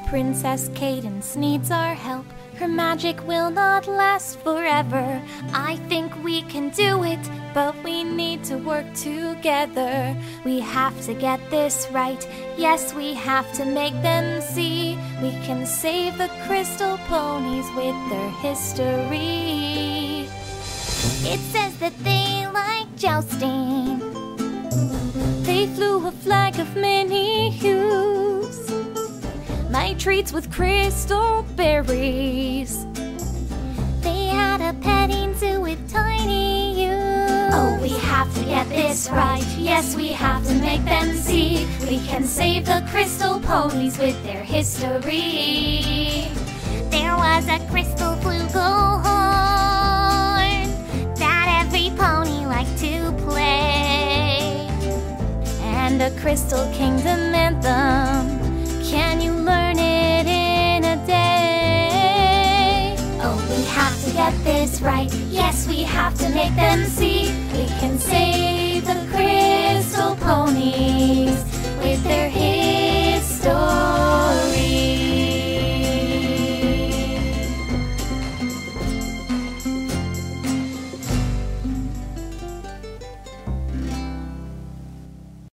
Princess Cadence needs our help. Her magic will not last forever. I think we can do it, but we need to work together. We have to get this right. Yes, we have to make them see. We can save the crystal ponies with their history. It says that they like jousting. They flew a flag of many hues. My treats with crystal berries. They had a petting zoo with tiny you. Oh, we have to get this right. Yes, we have to make them see. We can save the crystal ponies with their history. There was a crystal flugelhorn that every pony liked to play, and a crystal kingdom anthem. Can you learn it in a day? Oh, we have to get this right. Yes, we have to make them see.